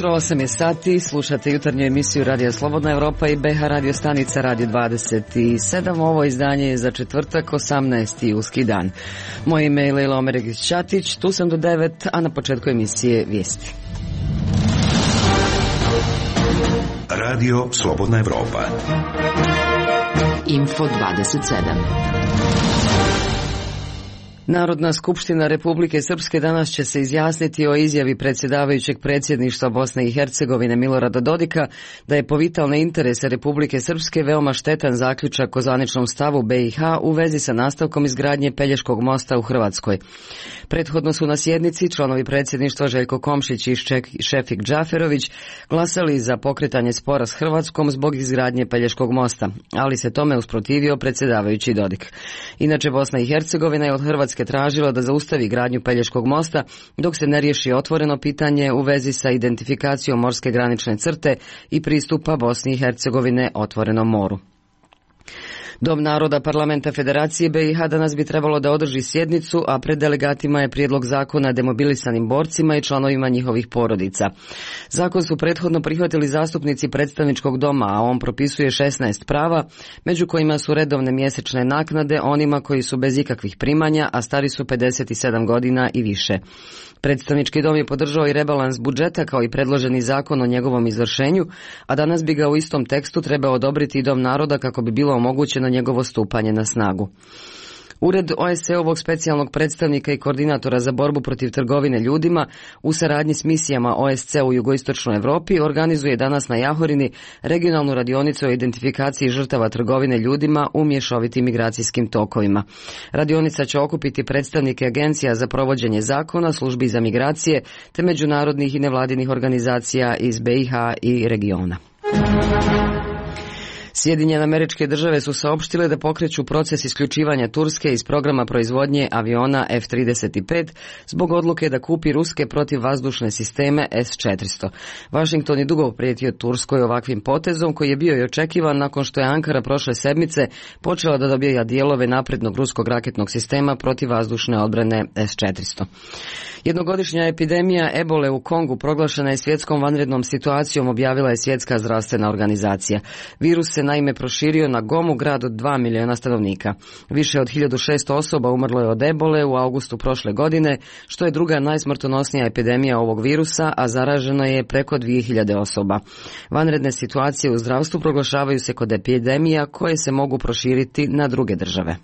jutro, 8 je sati, slušate jutarnju emisiju Radija Slobodna Evropa i BH radio stanica Radio 27. Ovo izdanje je za četvrtak, 18. julski dan. Moje ime je Lejla Omeregić-Ćatić, tu sam do 9, a na početku emisije vijesti. Radio Slobodna Evropa. Info 27. Narodna skupština Republike Srpske danas će se izjasniti o izjavi predsjedavajućeg predsjedništva Bosne i Hercegovine Milorada Dodika da je po vitalne interese Republike Srpske veoma štetan zaključak o zvaničnom stavu BiH u vezi sa nastavkom izgradnje Pelješkog mosta u Hrvatskoj. Prethodno su na sjednici članovi predsjedništva Željko Komšić i Šefik Džaferović glasali za pokretanje spora s Hrvatskom zbog izgradnje Pelješkog mosta, ali se tome usprotivio predsjedavajući Dodik. Inače, Bosna i Hercegovina je od Hrvatske tražila da zaustavi gradnju Pelješkog mosta dok se ne riješi otvoreno pitanje u vezi sa identifikacijom morske granične crte i pristupa Bosni i Hercegovine otvorenom moru. Dom naroda Parlamenta Federacije BiH danas bi trebalo da održi sjednicu, a pred delegatima je prijedlog zakona demobilisanim borcima i članovima njihovih porodica. Zakon su prethodno prihvatili zastupnici predstavničkog doma, a on propisuje 16 prava, među kojima su redovne mjesečne naknade onima koji su bez ikakvih primanja, a stari su 57 godina i više. Predstavnički dom je podržao i rebalans budžeta kao i predloženi zakon o njegovom izvršenju, a danas bi ga u istom tekstu trebao odobriti i Dom naroda kako bi bilo omogućeno njegovo stupanje na snagu. Ured OSCE-ovog specijalnog predstavnika i koordinatora za borbu protiv trgovine ljudima u saradnji s misijama OSCE u jugoistočnoj Evropi organizuje danas na Jahorini regionalnu radionicu o identifikaciji žrtava trgovine ljudima u mješovitim migracijskim tokovima. Radionica će okupiti predstavnike agencija za provođenje zakona, službi za migracije te međunarodnih i nevladinih organizacija iz BiH i regiona. Sjedinjene Američke Države su saopštile da pokreću proces isključivanja Turske iz programa proizvodnje aviona F-35 zbog odluke da kupi ruske protivvazdušne sisteme S-400. Washington je dugo prijetio Turskoj ovakvim potezom koji je bio i očekivan nakon što je Ankara prošle sedmice počela da dobija dijelove naprednog ruskog raketnog sistema protivvazdušne odbrane S-400. Jednogodišnja epidemija ebole u Kongu proglašena je svjetskom vanrednom situacijom, objavila je Svjetska zdravstvena organizacija. Virus se naime proširio na Gomu, grad od 2 miliona stanovnika. Više od 1600 osoba umrlo je od ebole u augustu prošle godine, što je druga najsmrtonosnija epidemija ovog virusa, a zaraženo je preko 2000 osoba. Vanredne situacije u zdravstvu proglašavaju se kod epidemija koje se mogu proširiti na druge države.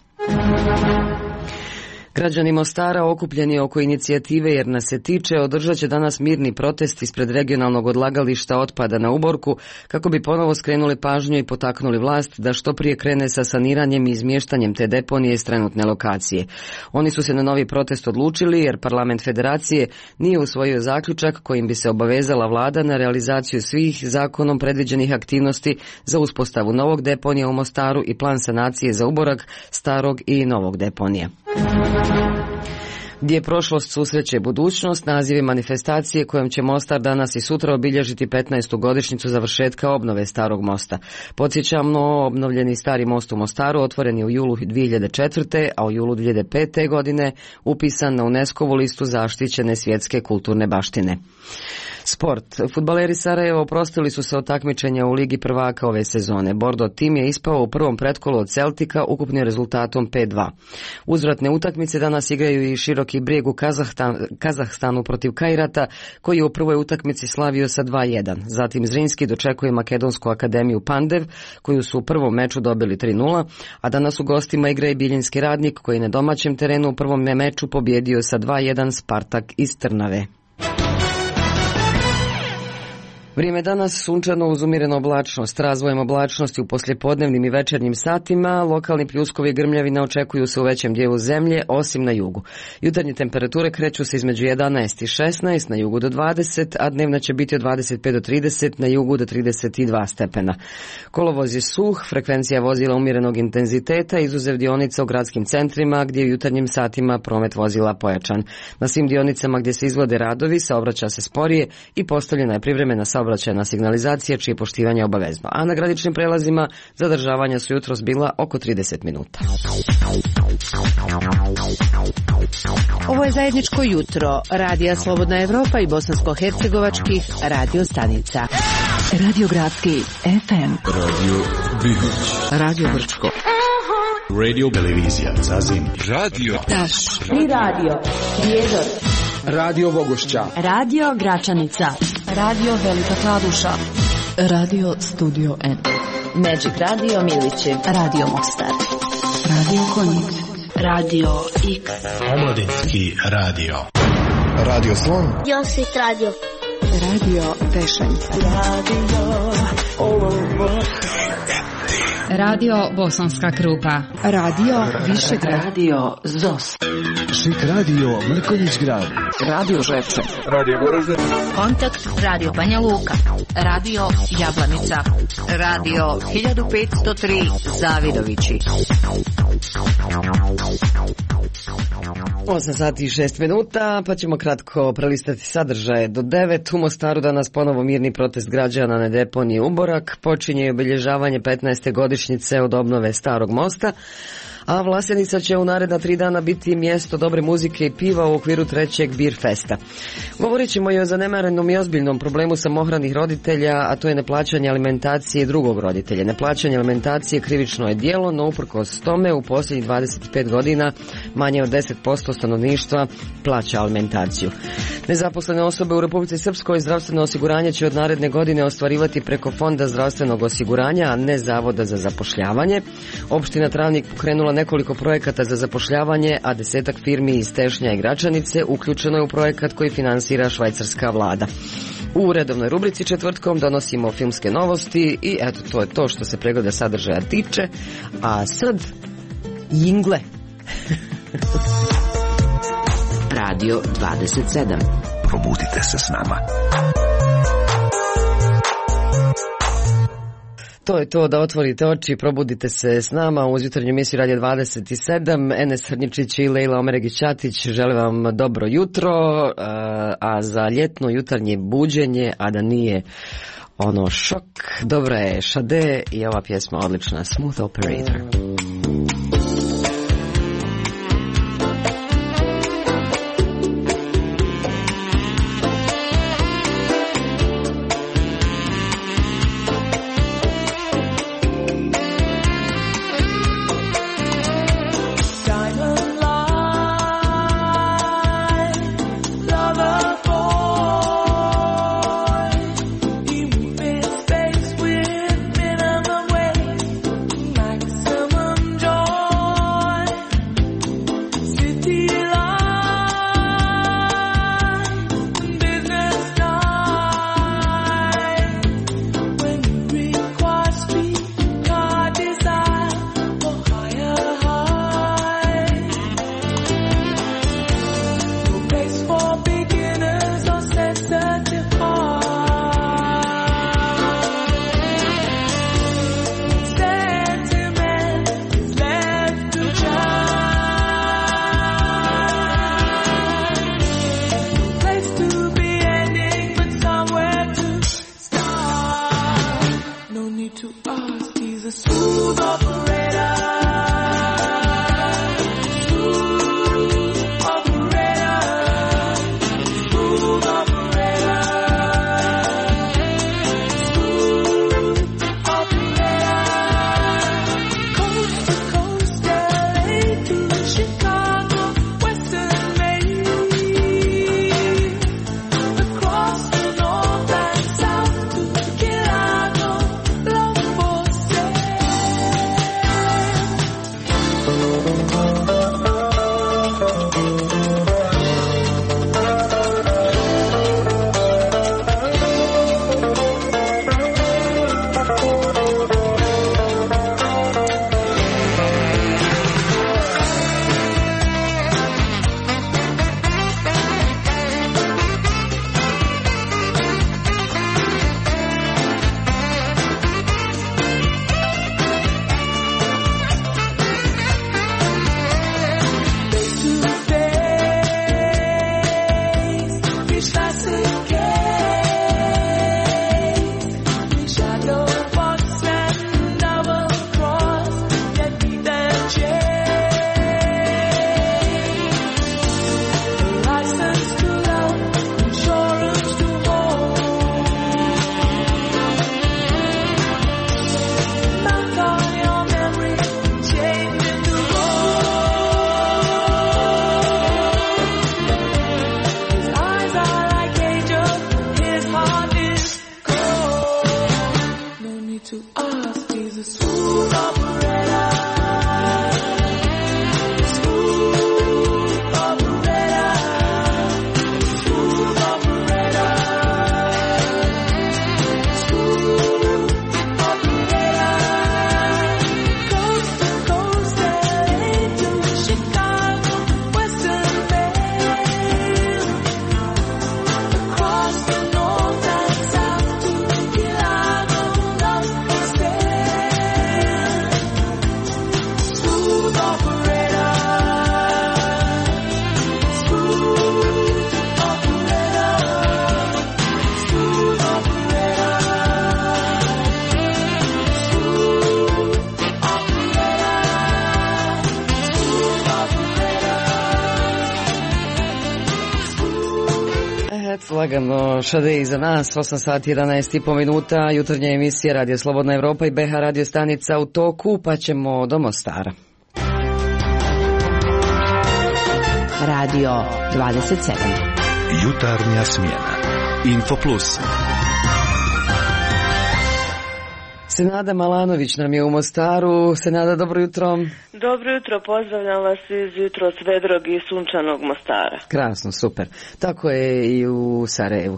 Građani Mostara okupljeni oko inicijative Jer nas se tiče održat će danas mirni protest ispred regionalnog odlagališta otpada na Uborku kako bi ponovo skrenuli pažnju i potaknuli vlast da što prije krene sa saniranjem i izmještanjem te deponije iz trenutne lokacije. Oni su se na novi protest odlučili jer Parlament Federacije nije usvojio zaključak kojim bi se obavezala vlada na realizaciju svih zakonom predviđenih aktivnosti za uspostavu novog deponija u Mostaru i plan sanacije za Uborak, starog i novog deponija. Gdje prošlost susreće budućnost, naziv je manifestacije kojom će Mostar danas i sutra obilježiti 15. godišnjicu završetka obnove starog mosta. Podsjećamo, obnovljeni stari most u Mostaru otvoren je u julu 2004. a u julu 2005. godine upisan na UNESCO-vu listu zaštićene svjetske kulturne baštine. Sport. Fudbaleri Sarajeva oprostili su se od takmičenja u Ligi prvaka ove sezone. Bordo tim je ispao u prvom pretkolu od Celtika ukupnim rezultatom 5-2. Uzvratne utakmice danas igraju i Široki Brijeg u Kazahstanu protiv Kajrata, koji je u prvoj utakmici slavio sa 2-1. Zatim Zrinski dočekuje Makedonsku akademiju Pandev, koju su u prvom meču dobili 3-0, a danas u gostima igra i Biljinski Radnik, koji na domaćem terenu u prvom meču pobjedio sa 2-1 Spartak iz Trnave. Vrijeme danas sunčano uz umjerenu oblačnost. Razvojem oblačnosti u poslijepodnevnim i večernjim satima lokalni pljuskovi i grmljavine očekuju se u većem dijelu zemlje, osim na jugu. Jutarnje temperature kreću se između 11 i 16, na jugu do 20, a dnevna će biti od 25 do 30, na jugu do 32 stepena. Kolovoz je suh, frekvencija vozila umjerenog intenziteta, izuzev dionica u gradskim centrima gdje je u jutarnjim satima promet vozila pojačan. Na svim dionicama gdje se izvode radovi saobraća se sporije i postavljena je privremena saobraćajna signalizacija čije poštivanje je obavezno. A na graničnim prelazima zadržavanja su jutros bila oko 30 minuta. Ovo je zajedničko jutro Radija Slobodna Evropa i bosansko-hercegovačkih radio stanica. Radio Gradski FM, Radio Bihoć, Radio Brčko, Radio Televizija Zazim, Radio Taš i Radio Prijedor, Radio Vogošća, Radio Gračanica, Radio Velika Kladuša, Radio Studio N, Magic Radio Milići, Radio Mostar, Radio Konjic, Radio X, Omladinski radio, Radio Slon, Josit Radio, Radio Pešanica, Radio Bosanska Krupa, Radio Višegrad, Radio Zos, Šik Radio Mrkonjić Grad, Radio Žepče, Radio Goražde, Kontakt Radio Banja Luka, Radio Jablanica, Radio 1503 Zavidovići. 8 sati i 6 minuta, pa ćemo kratko prelistati sadržaje do 9. U Mostaru danas ponovo mirni protest građana na deponiji Uborak. Počinje obilježavanje 15. godišnjice od obnove Starog mosta, a Vlasenica će u naredna 3 dana biti mjesto dobre muzike i piva u okviru 3. Beer Festa. Govorit ćemo i o zanemarenom i ozbiljnom problemu samohranih roditelja, a to je neplaćanje alimentacije drugog roditelja. Neplaćanje alimentacije krivično je djelo, no uprkos tome u posljednjih 25 godina manje od 10% stanovništva plaća alimentaciju. Nezaposlene osobe u Republici Srpskoj zdravstveno osiguranje će od naredne godine ostvarivati preko Fonda zdravstvenog osiguranja, a ne Zavoda za zapošljavanje. Opština Travnik pokrenula nekoliko projekata za zapošljavanje, a 10-ak firmi iz Tešnja i Gračanice uključeno je u projekat koji finansira švajcarska vlada. U redovnoj rubrici četvrtkom donosimo filmske novosti i eto, to je to što se pregleda sadržaja tiče, a sad jingle. Radio 27. Probudite se s nama. To je to, da otvorite oči, probudite se s nama uz jutarnju emisiju Radio 27. Enes Hrnjičić i Lejla Omeregić-Ćatić žele vam dobro jutro, a za ljetno jutarnje buđenje, a da nije ono šok, dobra je Šade i ova pjesma odlična, Smooth Operator. Lagano šade iza nas, 8 sati 11,5 minuta, jutarnja emisija Radio Slobodna Evropa i BH radio stanica u toku, pa ćemo do Mostara. Radio 27. Jutarnja smjena. Info Plus. Senada Malanović nam je u Mostaru. Senada, dobro jutro. Dobro jutro, pozdravljam vas iz jutros vedrog i sunčanog Mostara. Krasno, super. Tako je i u Sarajevu.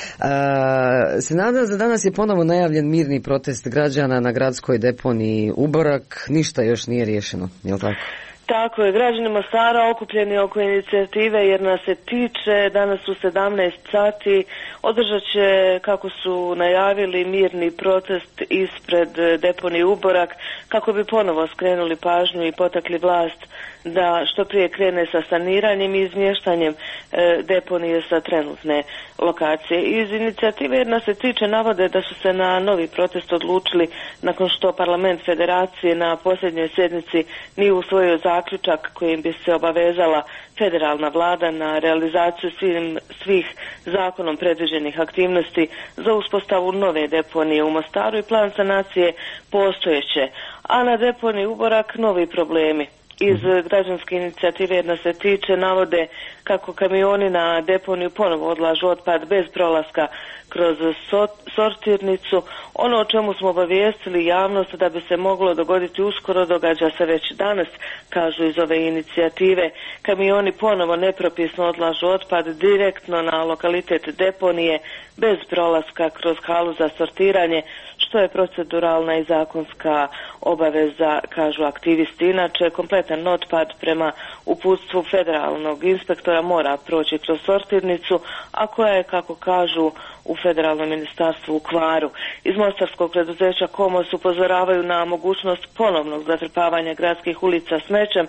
Senada, za danas je ponovo najavljen mirni protest građana na gradskoj deponiji Uborak. Ništa još nije riješeno, je li tako? Tako je, građani Mostara okupljeni oko inicijative jer nas se tiče, danas u 17 sati održat će, kako su najavili, mirni protest ispred deponije Uborak kako bi ponovo skrenuli pažnju i potakli vlast da što prije krene sa saniranjem i izmještanjem deponije sa trenutne lokacije. Iz inicijative jer nas se tiče navode da su se na novi protest odlučili nakon što parlament federacije na posljednjoj sjednici nije usvojio zaključak kojim bi se obavezala federalna vlada na realizaciju svih zakonom predviđenih aktivnosti za uspostavu nove deponije u Mostaru i plan sanacije postojeće, a na deponiji Uborak novi problemi. Iz građanske inicijative jedna se tiče navode kako kamioni na deponiju ponovo odlažu otpad bez prolaska kroz sortirnicu. Ono o čemu smo obavijestili javnost da bi se moglo dogoditi uskoro događa se već danas, kažu iz ove inicijative. Kamioni ponovo nepropisno odlažu otpad direktno na lokalitet deponije bez prolaska kroz halu za sortiranje, što je proceduralna i zakonska obaveza, kažu aktivisti. Inače, kompletan otpad prema uputstvu federalnog inspektora mora proći kroz sortirnicu, a koja je, kako kažu u federalnom ministarstvu u kvaru. Iz mostarskog preduzeća Komos upozoravaju na mogućnost ponovnog zatrpavanja gradskih ulica smećem,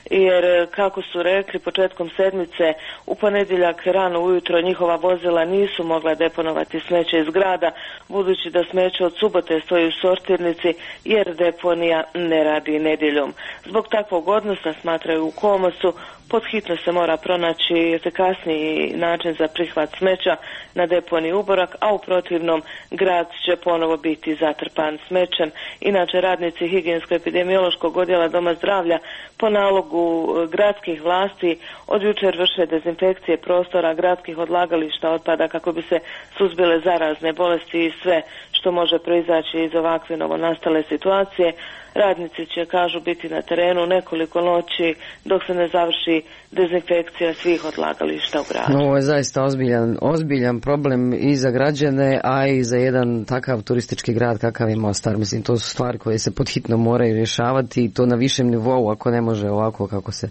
jer kako su rekli početkom sedmice u ponedjeljak rano ujutro njihova vozila nisu mogla deponovati smeće iz grada, budući da smeće od subote stoji u sortirnici jer deponija ne radi nedjeljom. Zbog takvog odnosa, smatraju u Komosu, podhitno se mora pronaći efikasniji način za prihvat smeća na deponiji Uborak, a u protivnom grad će ponovo biti zatrpan smećem. Inače, radnici higijensko-epidemiološkog odjela Doma zdravlja po nalogu gradskih vlasti od jučer vrše dezinfekcije prostora gradskih odlagališta otpada kako bi se suzbile zarazne bolesti i sve što može proizaći iz ovakve novonastale situacije. Radnici će, kažu, biti na terenu nekoliko noći dok se ne završi dezinfekcija svih odlagališta u gradu. Ovo je zaista ozbiljan problem i za građane, a i za jedan takav turistički grad kakav je Mostar. Mislim, to su stvari koje se podhitno moraju rješavati i to na višem nivou, ako ne može ovako kako se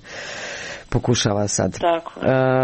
pokušava sad. Tako.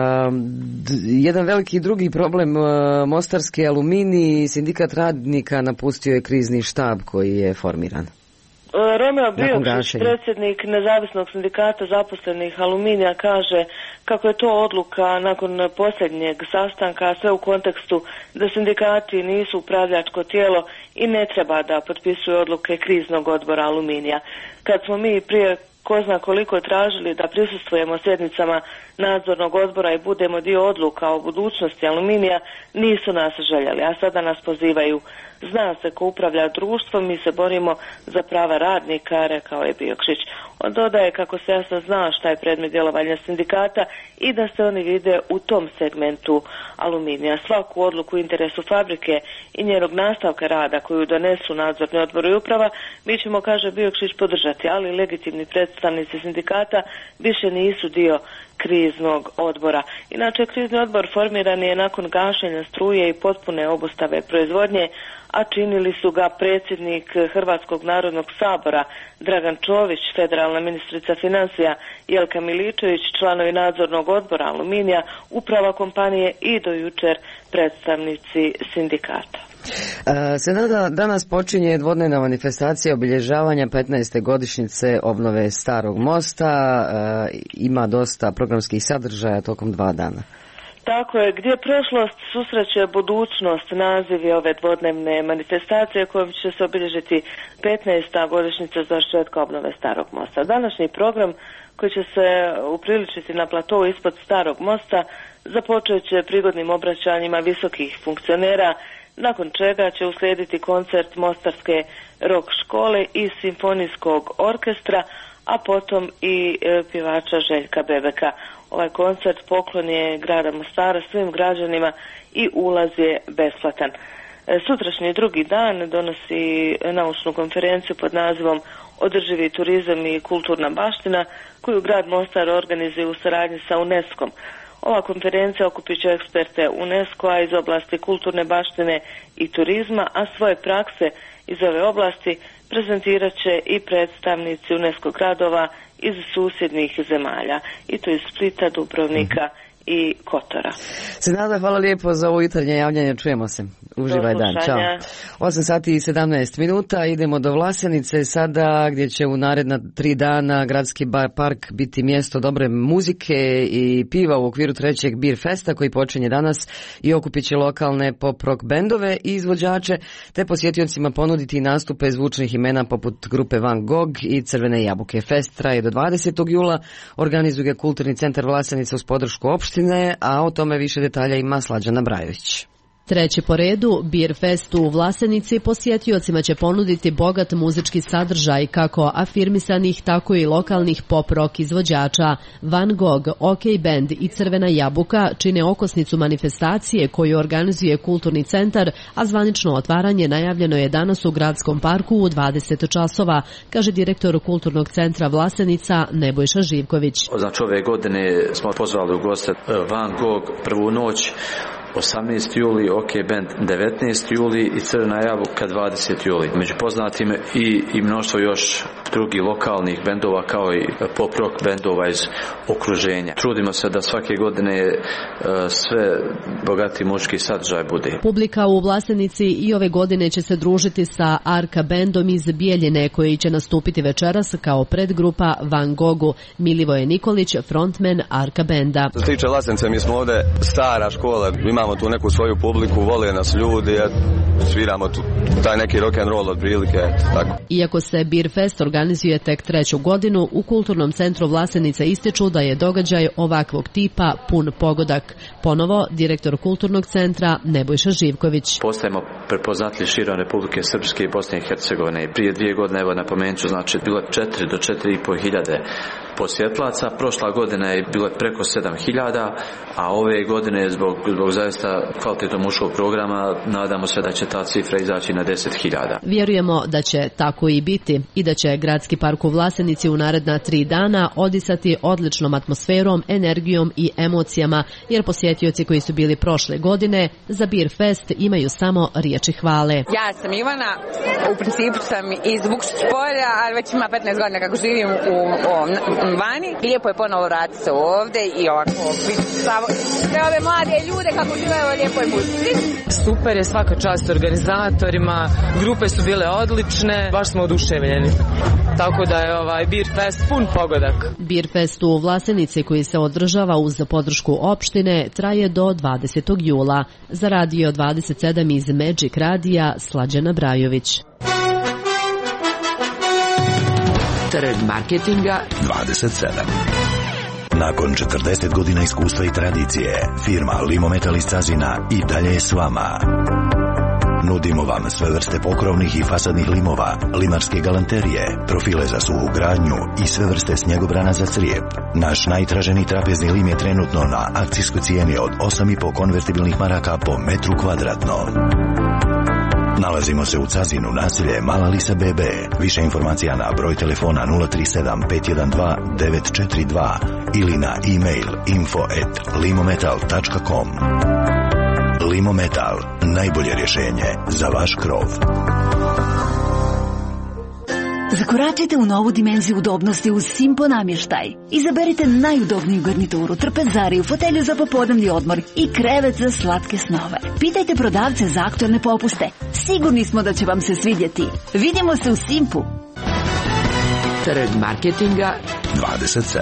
Jedan veliki drugi problem, Mostarski aluminij, sindikat radnika napustio je krizni štab koji je formiran. Romeo Biočić, predsjednik nezavisnog sindikata zaposlenih aluminija, kaže kako je to odluka nakon posljednjeg sastanka, sve u kontekstu da sindikati nisu upravljačko tijelo i ne treba da potpisuju odluke kriznog odbora aluminija. Kad smo mi prije ko zna koliko tražili da prisustvujemo sjednicama nadzornog odbora i budemo dio odluka o budućnosti aluminija, nisu nas željeli, a sada nas pozivaju Zna se ko upravlja društvom, mi se borimo za prava radnika, rekao je Biokšić. On dodaje kako se jasno zna šta je predmet djelovanja sindikata i da se oni vide u tom segmentu Aluminija. Svaku odluku u interesu fabrike i njenog nastavka rada koju donesu nadzorni odbor i uprava, mi ćemo, kaže Biokšić, podržati, ali legitimni predstavnici sindikata više nisu dio kriznog odbora. Inače, krizni odbor formiran je nakon gašenja struje i potpune obustave proizvodnje, a činili su ga predsjednik Hrvatskog narodnog sabora Dragan Čović, federalna ministrica financija Jelka Miličević, članovi nadzornog odbora Aluminija, uprava kompanije i do jučer predstavnici sindikata. Senada danas počinje dvodnevna manifestacija obilježavanja 15. godišnjice obnove Starog mosta. Ima dosta programskih sadržaja tokom 2 dana. Tako je, gdje prošlost susreće budućnost, naziv je ove dvodnevne manifestacije kojom će se obilježiti 15. godišnjica završetka obnove Starog mosta. Današnji program, koji će se upriličiti na platou ispod Starog mosta, započet će prigodnim obraćanjima visokih funkcionera, nakon čega će uslijediti koncert Mostarske rock škole i simfonijskog orkestra, a potom i pjevača Željka Bebeka. Ovaj koncert poklon je grada Mostara svim građanima i ulaz je besplatan. Sutrašnji drugi dan donosi naučnu konferenciju pod nazivom Održivi turizam i kulturna baština, koju grad Mostar organizuje u saradnji sa UNESCO-om. Ova konferencija okupit će eksperte UNESCO-a iz oblasti kulturne baštine i turizma, a svoje prakse iz ove oblasti prezentirat će i predstavnici UNESCO gradova iz susjednih zemalja, i to iz Splita, Dubrovnika i Kotora. Senada, hvala lijepo za ovo jutarnje javljanje, čujemo se. Uživaj dan, čao. 8 sati i 17 minuta, idemo do Vlasenice sada, gdje će u naredna 3 dana gradski park biti mjesto dobre muzike i piva u okviru 3. Beer Festa koji počinje danas i okupit će lokalne pop rock bendove i izvođače, te posjetiocima ponuditi nastupe zvučnih imena poput grupe Van Gogh i Crvene jabuke. Fest traje do 20. jula, organizuje Kulturni centar Vlasenica uz podršku opštine, a o tome više detalja ima Slađana Brajović. Treći po redu, Beer Fest u Vlasenici posjetiocima će ponuditi bogat muzički sadržaj kako afirmisanih, tako i lokalnih pop rock izvođača. Van Gogh, OK Band i Crvena jabuka čine okosnicu manifestacije koju organizuje Kulturni centar, a zvanično otvaranje najavljeno je danas u gradskom parku u 20 časova, kaže direktor Kulturnog centra Vlasenica Nebojša Živković. Znači, ove godine smo pozvali u goste Van Gogh prvu noć, 18. juli, OK Band 19. juli i Crvena jabuka 20. juli. Među poznatim i mnoštvo još drugih lokalnih bendova kao i pop rock bendova iz okruženja. Trudimo se da svake godine sve bogati muzički sadržaj bude. Publika u Vlasenici i ove godine će se družiti sa Arka Bandom iz Bijeljine koji će nastupiti večeras kao predgrupa Van Goghu. Milivoje Nikolić, frontman Arka Banda. Što se tiče Vlasenice, mi smo ovdje stara škola, imamo tu neku svoju publiku, vole nas ljudi, sviramo tu taj neki rock and roll otprilike, tako. Iako se Beer Fest organizuje tek 3. godinu, u Kulturnom centru Vlasenica ističu da je događaj ovakvog tipa pun pogodak. Ponovo, direktor Kulturnog centra Nebojša Živković. Postajemo prepoznatljivi širom Republike Srpske i Bosne i Hercegovine. Prije 2 godine, evo napomenut ću, znači bilo 4 do 4,5 hiljade posjetlaca. Prošla godina je bilo preko 7.000, a ove godine zbog zaista kvalitetnog muškog programa nadamo se da će ta cifra izaći na 10.000. Vjerujemo da će tako i biti i da će gradski park u Vlasenici u naredna 3 dana odisati odličnom atmosferom, energijom i emocijama, jer posjetioci koji su bili prošle godine za Beer Fest imaju samo riječi hvale. Ja sam Ivana, u principu sam iz Vukšić polja, ali već ima 15 godina kako živim vani. Lijepo je ponovo vratiti se ovdje i ovako sve ove mlade ljude kako živaju u lijepoj muzici. Super je, svaka čast organizatorima, grupe su bile odlične, baš smo oduševljeni. Tako da je Beer Fest pun pogodak. Beer Fest u Vlasenici koji se održava uz podršku opštine traje do 20. jula. Za Radio 27 iz Magic Radija Slađana Brajović. Trg marketinga 27. Nakon 40 godina iskustva i tradicije, firma Limometal iz Cazina i dalje je s vama. Nudimo vam sve vrste pokrovnih i fasadnih limova, limarske galanterije, profile za suhu gradnju i sve vrste snjegobrana za crijep. Naš najtraženiji trapezni lim je trenutno na akcijskoj cijeni od 8,5 konvertibilnih maraka po metru kvadratnom. Nalazimo se u Cazinu, naselje Mala Lisa BB. Više informacija na broj telefona 037 512 942 ili na e-mail info@limometal.com. Limometal, najbolje rješenje za vaš krov. Zakoračite u novu dimenziju udobnosti uz Simpo namještaj. Izaberite najudobniju garnituru, trpezariju, fotelju za popodnevni odmor i krevet za slatke snove. Pitajte prodavce za aktualne popuste. Sigurni smo da će vam se svidjeti. Vidimo se u Simpu. Trg marketinga 27.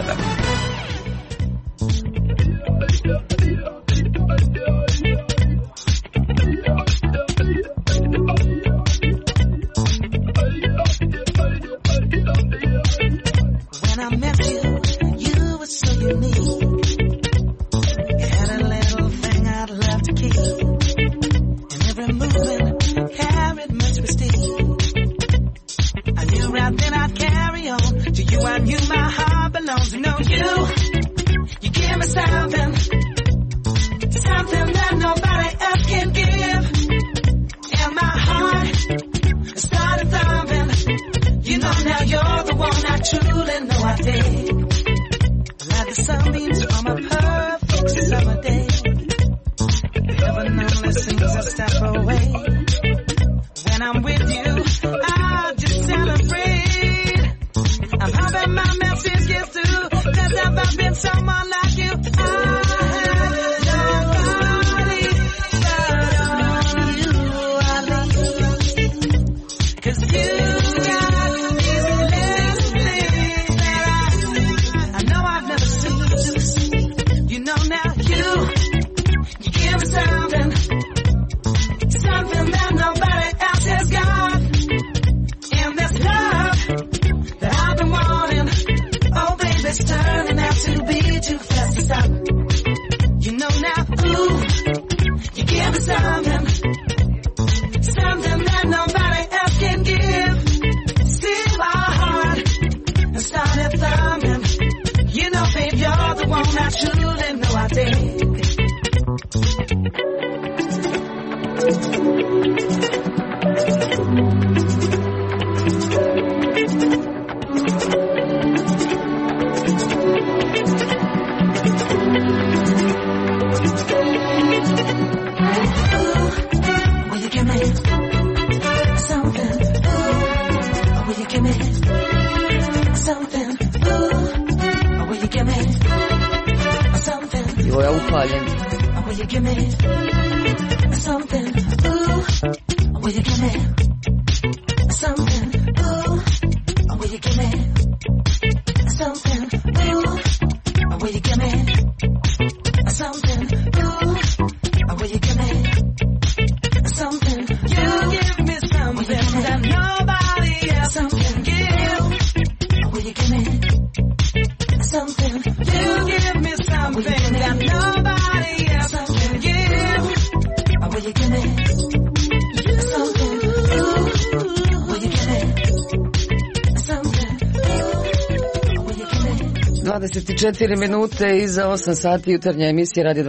Minute iza 8 sati jutarnja emisija Radio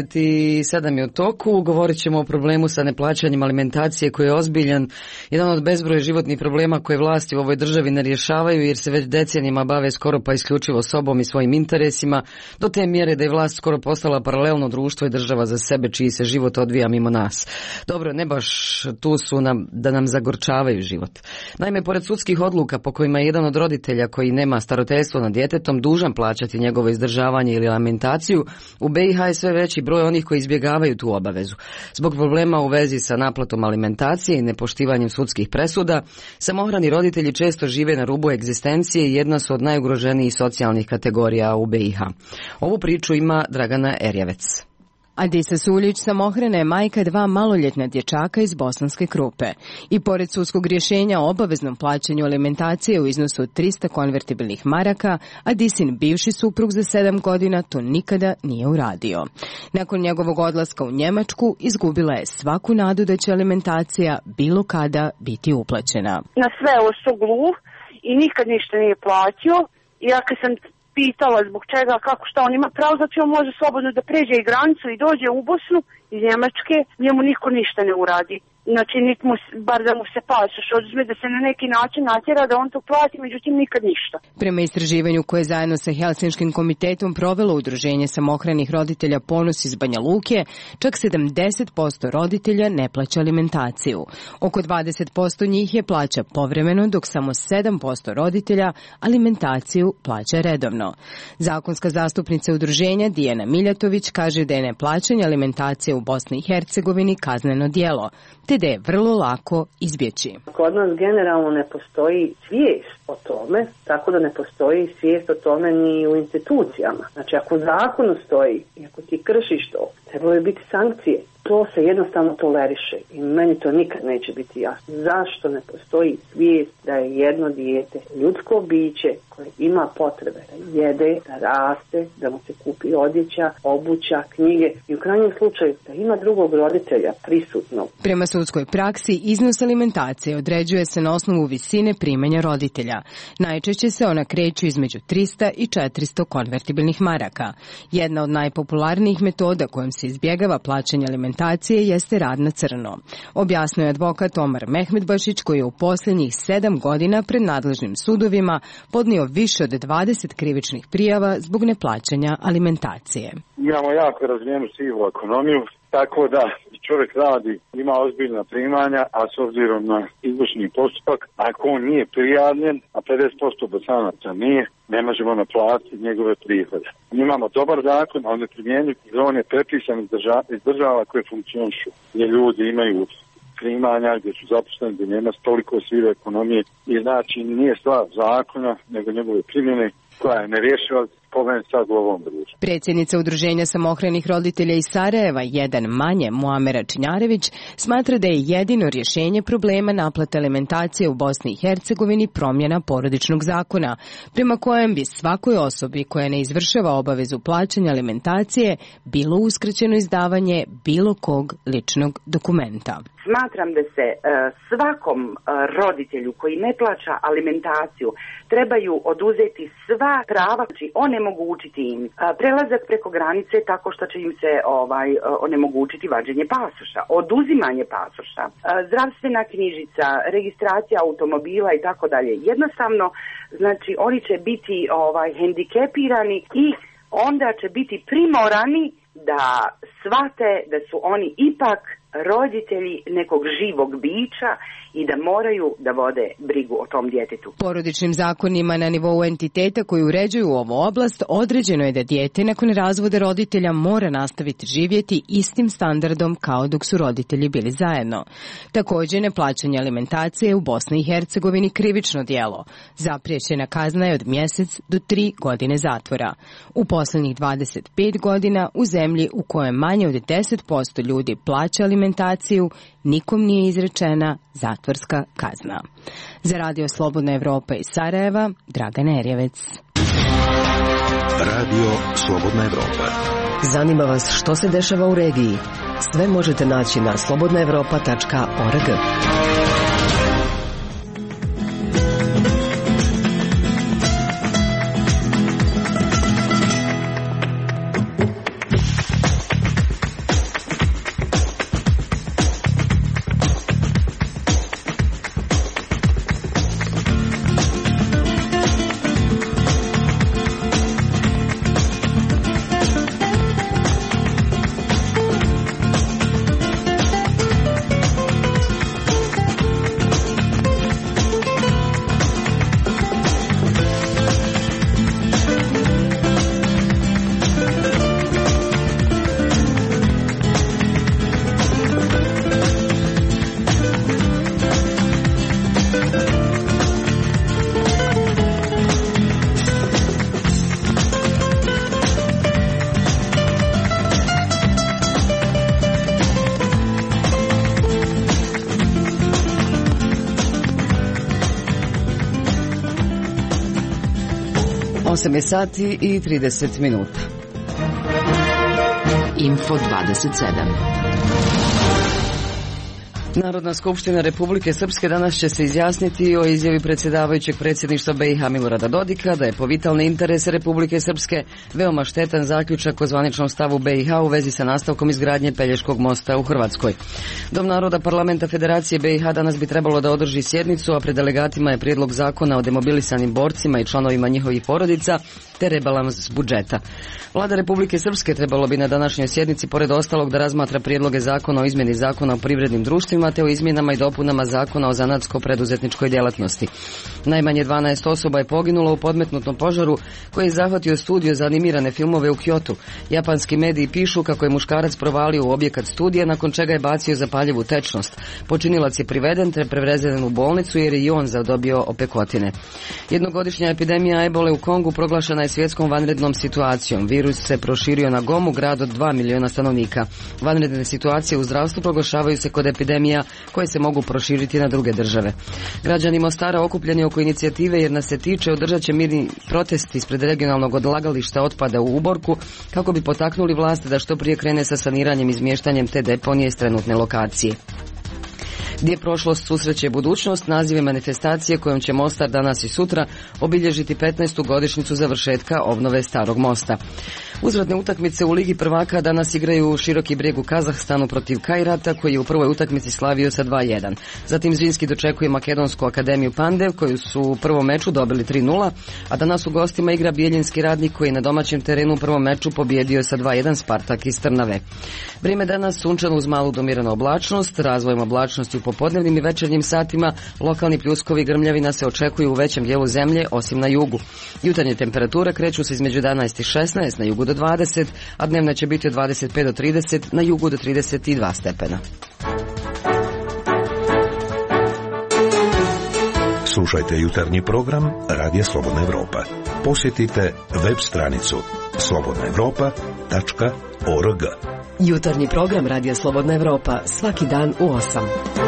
27 je u toku. Govorit ćemo o problemu sa neplaćanjem alimentacije koji je ozbiljan, jedan od bezbroj životnih problema koje vlasti u ovoj državi ne rješavaju jer se već decenijama bave skoro pa isključivo sobom i svojim interesima, do te mjere da je vlast skoro postala paralelno društvo i država za sebe čiji se život odvija mimo nas. Dobro, ne baš tu su da nam zagorčavaju život. Naime, pored sudskih odluka po kojima je jedan od roditelja koji nema starateljstvo nad djetetom dužan plaćati njegovo izdržavanje ili alimentaciju, u BiH je sve veći broj onih koji izbjegavaju tu obavezu. Zbog problema u vezi sa naplatom alimentacije i nepoštivanjem sudskih presuda, samohrani roditelji često žive na rubu egzistencije i jedna su od najugroženijih socijalnih kategorija u BiH. Ovu priču ima Dragana Erjavec. Adisa Suljić samohrana je majka 2 maloljetna dječaka iz Bosanske Krupe. I pored sudskog rješenja o obaveznom plaćanju alimentacije u iznosu od 300 konvertibilnih maraka, Adisin bivši suprug za 7 godina to nikada nije uradio. Nakon njegovog odlaska u Njemačku izgubila je svaku nadu da će alimentacija bilo kada biti uplaćena. Na sve ovo su gluh i nikad ništa nije platio. I ja kad sam pitala zbog čega, kako, šta on ima pravo, zato on može slobodno da pređe i granicu i dođe u Bosnu iz Njemačke, njemu niko ništa ne uradi. Znači, bar da mu se pasoš oduzme, da se na neki način natjera da on to plati, međutim nikad ništa. Prema istraživanju koje je zajedno sa Helsinškim komitetom provelo udruženje samohranih roditelja Ponos iz Banja Luke, čak 70% roditelja ne plaća alimentaciju. Oko 20% njih je plaća povremeno, dok samo 7% roditelja alimentaciju plaća redovno. Zakonska zastupnica udruženja Dijana Miljatović kaže da je neplaćanje alimentacije u Bosni i Hercegovini kazneno djelo, te da je vrlo lako izbjeći. Kod nas generalno ne postoji svijest o tome, tako da ne postoji svijest o tome ni u institucijama. Znači, ako zakon stoji i ako ti kršiš to, trebalo biti sankcije. To se jednostavno toleriše i meni to nikad neće biti jasno. Zašto ne postoji svijest da je jedno dijete ljudsko biće koje ima potrebe da jede, da raste, da mu se kupi odjeća, obuća, knjige i u krajnjem slučaju da ima drugog roditelja prisutno. Prema sudskoj praksi iznos alimentacije određuje se na osnovu visine primanja roditelja. Najčešće se ona kreću između 300 i 400 konvertibilnih maraka. Jedna od najpopularnijih metoda kojom se izbjegava plaćanje alimentacije jeste rad na crno. Objasnio je advokat Omar Mehmedbašić, koji je u posljednjih 7 godina pred nadležnim sudovima podnio više od 20 krivičnih prijava zbog neplaćanja alimentacije. Imamo jako razvijenu sivu ekonomiju, tako da čovjek radi, ima ozbiljna primanja, a s obzirom na izvršni postupak, ako on nije prijavljen, a 50% bosanaca nije, ne možemo naplatiti njegove prihode. Mi imamo dobar zakon, ali ne primjenjiv, on je prepisan iz država koje funkcionišu, gdje ljudi imaju primanja, gdje su zaposleni, gdje nema toliko sive ekonomije i znači nije stvar zakona, nego njegove primjene koja je nerješiva problem sad u ovom društvu. Predsjednica Udruženja samohranih roditelja iz Sarajeva, jedan manje, Muamera Činjarević, smatra da je jedino rješenje problema naplate alimentacije u Bosni i Hercegovini promjena porodičnog zakona, prema kojem bi svakoj osobi koja ne izvršava obavezu plaćanja alimentacije bilo uskraćeno izdavanje bilo kog ličnog dokumenta. Smatram da se svakom roditelju koji ne plaća alimentaciju trebaju oduzeti sva prava, znači onemogućiti im prelazak preko granice tako što će im se onemogućiti vađenje pasoša, oduzimanje pasoša, zdravstvena knjižica, registracija automobila i tako dalje. Jednostavno, znači oni će biti hendikepirani i onda će biti primorani da shvate da su oni ipak roditelji nekog živog bića i da moraju da vode brigu o tom djetetu. Porodičnim zakonima na nivou entiteta koji uređuju ovu oblast određeno je da dijete nakon razvoda roditelja mora nastaviti živjeti istim standardom kao dok su roditelji bili zajedno. Također, neplaćanje alimentacije u Bosni i Hercegovini krivično djelo. Zapriječena kazna je od mjesec do 3 godine zatvora. U posljednjih 25 godina u zemlji u kojoj manje od 10% ljudi plaća alimentaciju, nikom nije izrečena zatvorska kazna. Za Radio Slobodna Evropa iz Sarajeva, Dragana Erjevec. Radio Slobodna Evropa. Zanima vas što se dešava u regiji? Sve možete naći na slobodnaevropa.org. 8 je sati i 30 minuta. Info 27. Narodna skupština Republike Srpske danas će se izjasniti o izjavi predsjedavajućeg predsjedništva BiH Milorada Dodika da je po vitalne interese Republike Srpske veoma štetan zaključak o zvaničnom stavu BiH u vezi sa nastavkom izgradnje Pelješkog mosta u Hrvatskoj. Dom naroda Parlamenta Federacije BiH danas bi trebalo da održi sjednicu, a pred delegatima je prijedlog zakona o demobilisanim borcima i članovima njihovih porodica te rebalans budžeta. Vlada Republike Srpske trebalo bi na današnjoj sjednici pored ostalog da razmatra prijedloge zakona o izmjeni zakona o privrednim društvima te o izmjenama i dopunama zakona o zanatsko-preduzetničkoj djelatnosti. Najmanje 12 osoba je poginulo u podmetnutom požaru koji je zahvatio studio za animirane filmove u Kyotu. Japanski mediji pišu kako je muškarac provalio u objekat studija nakon čega je bacio zapaljivu tečnost. Počinilac je priveden te prevezen u bolnicu jer je i on zadobio opekotine. Jednogodišnja epidemija ebole u Kongu proglašena je svjetskom vanrednom situacijom. Virus se proširio na Gomu, grad od 2 miliona stanovnika. Vanredne situacije u zdravstvu proglašavaju se kod epidemija koje se mogu proširiti na druge države. Građani Mostara okupljeni oko inicijative Jer nas se tiče održat će mirni protest ispred regionalnog odlagališta otpada u Uborku kako bi potaknuli vlast da što prije krene sa saniranjem i izmještanjem te deponije s trenutne lokacije. Gdje prošlost susreće budućnost, naziv je manifestacije kojom će Mostar danas i sutra obilježiti 15. godišnjicu završetka obnove Starog mosta. Uzvratne utakmice u Ligi prvaka danas igraju Široki Brijeg u Kazahstanu protiv Kajrata koji je u prvoj utakmici slavio sa 2:1. Zatim Zrinski dočekuje Makedonsku akademiju Pandev koju su u prvom meču dobili 3:0, a danas u gostima igra Bijeljinski Radnik koji je na domaćem terenu u prvom meču pobjedio sa 2:1 Spartak iz Trnave. Vrijeme danas sunčano uz malu domiranu oblačnost, razvojem oblačnosti u popodnevnim i večernjim satima, lokalni pljuskovi i grmljavina se očekuju u većem dijelu zemlje osim na jugu. Jutarnje temperature kreću se između 11 i 16, na jugu do 20, a dnevna će biti od 25 do 30, na jugu do 32 stepena. Slušajte jutarnji program Radija Slobodna Evropa. Posjetite web stranicu slobodnaevropa.org. Jutarnji program Radija Slobodna Evropa svaki dan u 8.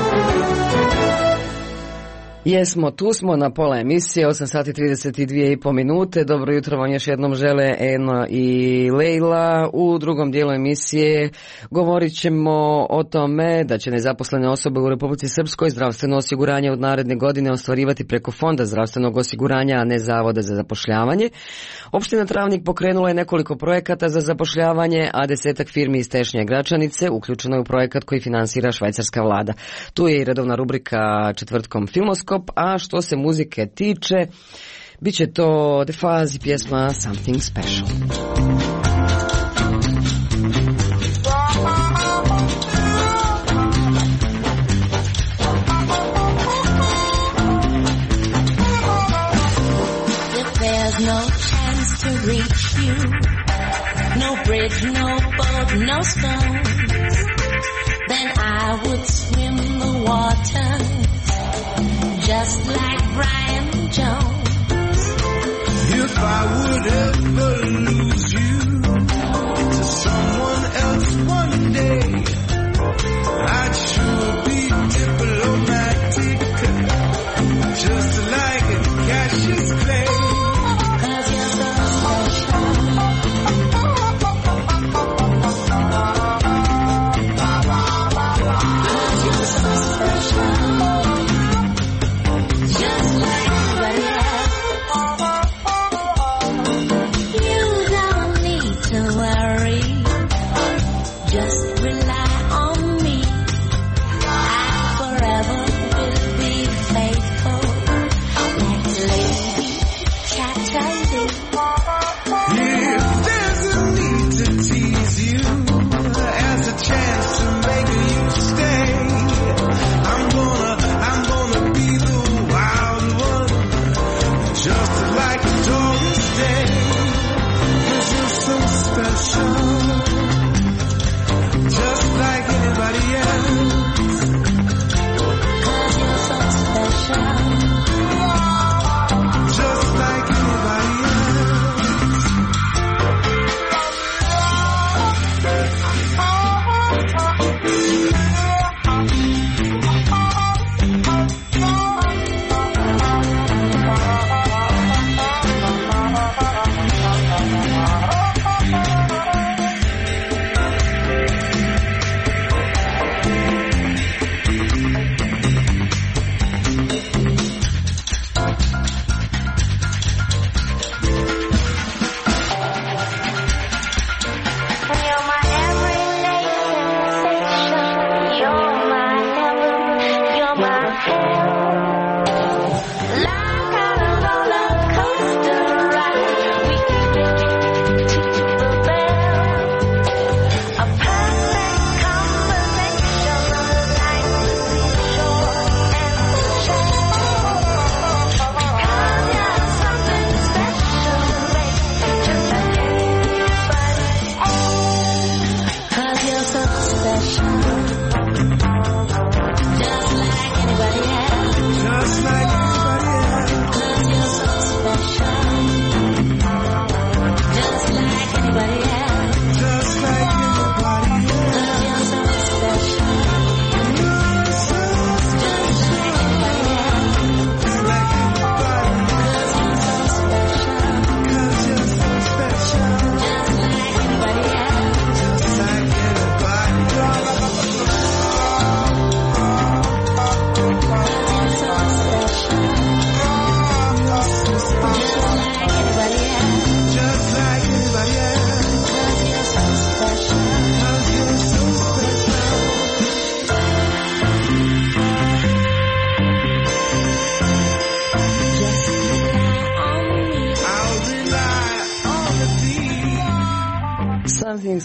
Jesmo, tu smo na pola emisije, 8 sati 32,5 minute. Dobro jutro vam još jednom žele Eno i Lejla. U drugom dijelu emisije govorit ćemo o tome da će nezaposlene osobe u Republici Srpskoj zdravstveno osiguranje od naredne godine ostvarivati preko Fonda zdravstvenog osiguranja, a ne Zavoda za zapošljavanje. Opština Travnik pokrenula je nekoliko projekata za zapošljavanje, a 10 firmi iz Tešnje Gračanice uključeno je u projekat koji finansira švajcarska vlada. Tu je i redovna rubrika četvrtkom Filmoskop, a što se muzike tiče, bit će to The Fuzz i pjesma Something Special. No chance to reach you, no bridge, no boat, no stones, then I would swim the waters, just like Brian Jones. If I would ever lose you to someone else one day, I'd sure be diplomatic, just like Cassius Clay.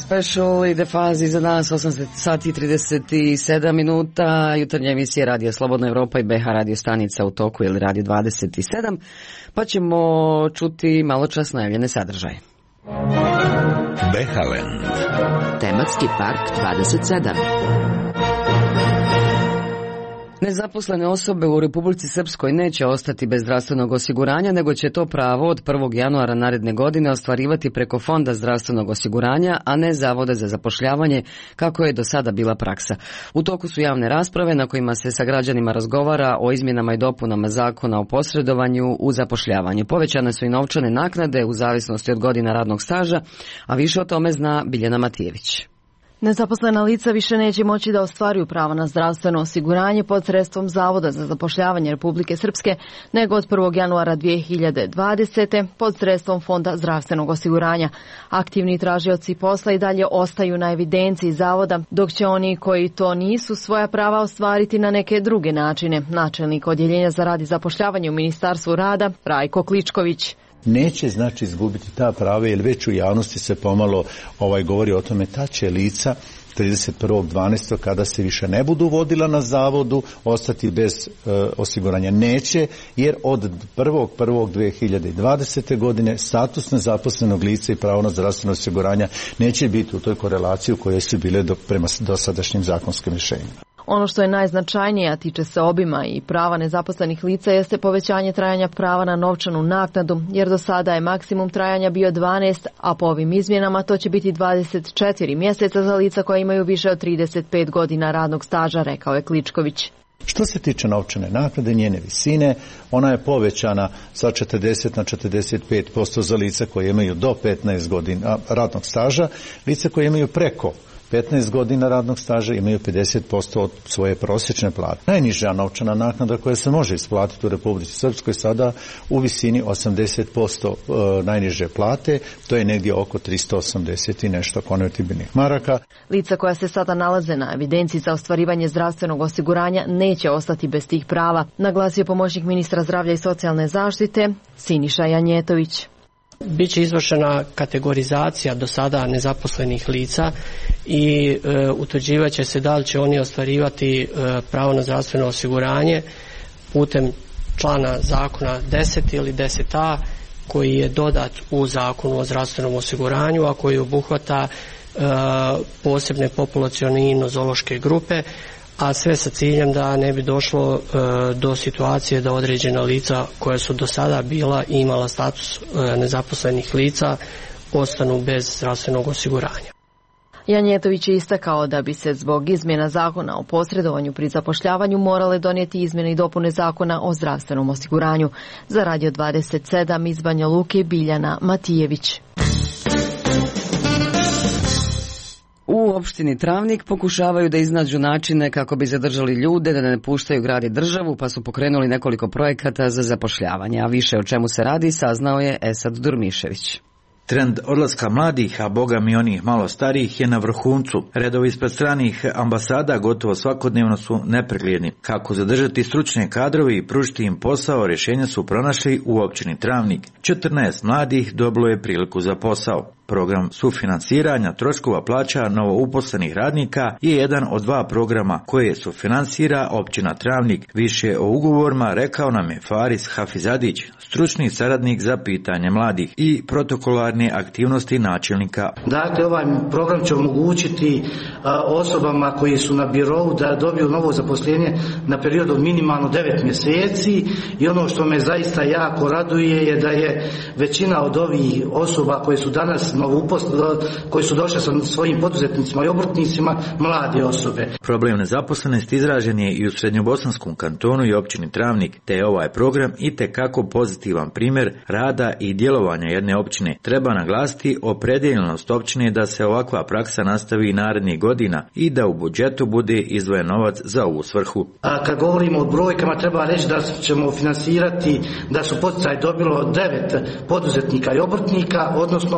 Special ide fazi za nas 8 sati i 37 minuta. Jutarnja emisija Radio Slobodna Evropa i BH radio stanica u toku ili Radio 27. Pa ćemo čuti malo čas najavljene sadržaje. Behaland. Tematski park 27. Nezaposlene osobe u Republici Srpskoj neće ostati bez zdravstvenog osiguranja, nego će to pravo od 1. januara naredne godine ostvarivati preko Fonda zdravstvenog osiguranja, a ne Zavoda za zapošljavanje, kako je do sada bila praksa. U toku su javne rasprave na kojima se sa građanima razgovara o izmjenama i dopunama Zakona o posredovanju u zapošljavanju. Povećane su i novčane naknade u zavisnosti od godina radnog staža, a više o tome zna Biljana Matijević. Nezaposlena lica više neće moći da ostvaruju pravo na zdravstveno osiguranje pod sredstvom Zavoda za zapošljavanje Republike Srpske, nego od 1. januara 2020. pod sredstvom Fonda zdravstvenog osiguranja. Aktivni tražioci posla i dalje ostaju na evidenciji Zavoda, dok će oni koji to nisu svoja prava ostvariti na neke druge načine. Načelnik Odjeljenja za rad i zapošljavanje u Ministarstvu rada, Rajko Kličković. Neće znači izgubiti ta prava, jer već u javnosti se pomalo govori o tome, ta će lica 31.12. kada se više ne budu vodila na zavodu ostati bez osiguranja. Neće, jer od 1.1.2020. godine status nezaposlenog lica i pravo na zdravstveno osiguranje neće biti u toj korelaciji u kojoj su bile prema dosadašnjim zakonskim rješenjima. Ono što je najznačajnije, a tiče se obima i prava nezaposlenih lica, jeste povećanje trajanja prava na novčanu naknadu, jer do sada je maksimum trajanja bio 12, a po ovim izmjenama to će biti 24 mjeseca za lica koja imaju više od 35 godina radnog staža, rekao je Kličković. Što se tiče novčane naknade, njene visine, ona je povećana sa 40 na 45% za lica koje imaju do 15 godina radnog staža. Lice koje imaju preko 15 godina radnog staža imaju 50% od svoje prosječne plate. Najniža novčana naknada koja se može isplatiti u Republici Srpskoj sada u visini 80% najniže plate, to je negdje oko 380 i nešto konvertibilnih maraka. Lica koja se sada nalaze na evidenciji za ostvarivanje zdravstvenog osiguranja neće ostati bez tih prava, naglasio pomoćnik ministra zdravlja i socijalne zaštite Siniša Janjetović. Biće izvršena kategorizacija do sada nezaposlenih lica i utvrđivat će se da li će oni ostvarivati pravo na zdravstveno osiguranje putem člana zakona 10 ili 10a koji je dodat u zakonu o zdravstvenom osiguranju, a koji obuhvata posebne populacione i nozološke grupe, a sve sa ciljem da ne bi došlo do situacije da određena lica koja su do sada bila i imala status nezaposlenih lica ostanu bez zdravstvenog osiguranja. Janjetović je istakao da bi se zbog izmjena zakona o posredovanju pri zapošljavanju morale donijeti izmjene i dopune zakona o zdravstvenom osiguranju. Za Radio 27 iz Banja Luke, Biljana Matijević. U opštini Travnik pokušavaju da iznađu načine kako bi zadržali ljude, da ne puštaju grad i državu, pa su pokrenuli nekoliko projekata za zapošljavanje. A više o čemu se radi saznao je Esad Durmišević. Trend odlaska mladih, a boga mi onih malo starijih, je na vrhuncu. Redovi ispred stranih ambasada gotovo svakodnevno su nepregledni. Kako zadržati stručne kadrove i pružiti im posao, rješenja su pronašli u općini Travnik. 14 mladih dobilo je priliku za posao. Program sufinansiranja troškova plaća novouposlenih radnika je jedan od dva programa koje sufinansira općina Travnik. Više o ugovorima rekao nam je Faris Hafizadić, stručni saradnik za pitanje mladih i protokolarne aktivnosti načelnika. Dakle, ovaj program će omogućiti osobama koji su na birou da dobiju novo zaposlenje na period od minimalno 9 mjeseci i ono što me zaista jako raduje je da je većina od ovih osoba koje su danas koji su došli sa svojim poduzetnicima i obrtnicima mlade osobe. Problem nezaposlenosti izražen je i u Srednjobosanskom kantonu i općini Travnik, te je ovaj program itekako pozitivan primjer rada i djelovanja jedne općine. Treba naglasiti opredijeljenost općine da se ovakva praksa nastavi i narednih godina i da u budžetu bude izdvojen novac za ovu svrhu. A kad govorimo o brojkama, treba reći da ćemo finansirati, da su poticaj dobilo 9 poduzetnika i obrtnika, odnosno 14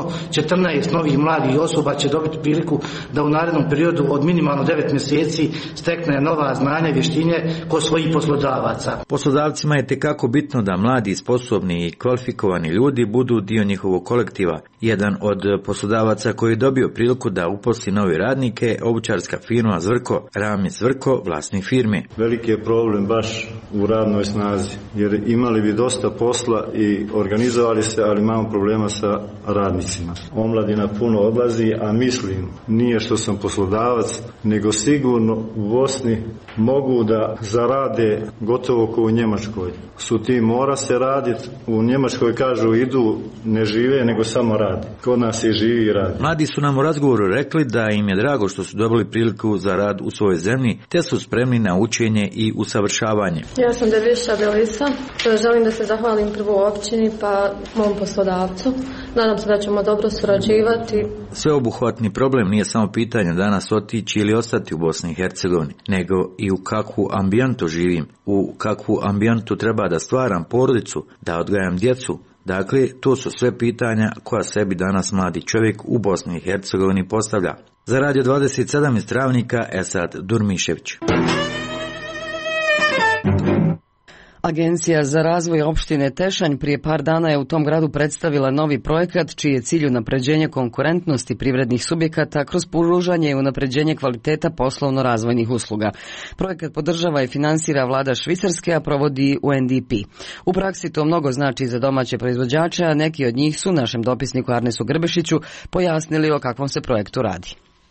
14 novih mladih osoba će dobiti priliku da u narednom periodu od minimalno 9 mjeseci stekne nova znanja i vještine kod svojih poslodavaca. Poslodavcima je tekako bitno da mladi, sposobni i kvalifikovani ljudi budu dio njihovog kolektiva. Jedan od poslodavaca koji je dobio priliku da uposli nove radnike, obućarska firma Zvrko, Rami Zvrko, vlasnik firme. Veliki je problem baš u radnoj snazi, jer imali bi dosta posla i organizovali se, ali imamo problema sa radnicima. Omladina puno odlazi, a mislim, nije što sam poslodavac, nego sigurno u Bosni mogu da zarade gotovo kao u Njemačkoj. Su ti mora se raditi, u Njemačkoj kažu idu, ne žive, nego samo rade. Kod nas je živi i radi. Mladi su nam u razgovoru rekli da im je drago što su dobili priliku za rad u svojoj zemlji, te su spremni na učenje i usavršavanje. Ja sam Deviša Belisa, želim da se zahvalim prvo općini pa mom poslodavcu. Nadam se da ćemo dobro surađivati. Sveobuhvatni problem nije samo pitanje danas otići ili ostati u Bosni i Hercegovini, nego i u kakvu ambijentu živim, u kakvu ambijentu treba da stvaram porodicu, da odgajam djecu. Dakle, to su sve pitanja koja sebi danas mladi čovjek u Bosni i Hercegovini postavlja. Za Radio 27 iz Travnika, Esad Durmišević. Agencija za razvoj opštine Tešanj prije par dana je u tom gradu predstavila novi projekat čiji je cilj unapređenje konkurentnosti privrednih subjekata kroz pružanje i unapređenje kvaliteta poslovno-razvojnih usluga. Projekat podržava i finansira vlada Švicarske, a provodi UNDP. U praksi to mnogo znači za domaće proizvođače, a neki od njih su našem dopisniku Arnesu Grbešiću pojasnili o kakvom se projektu radi.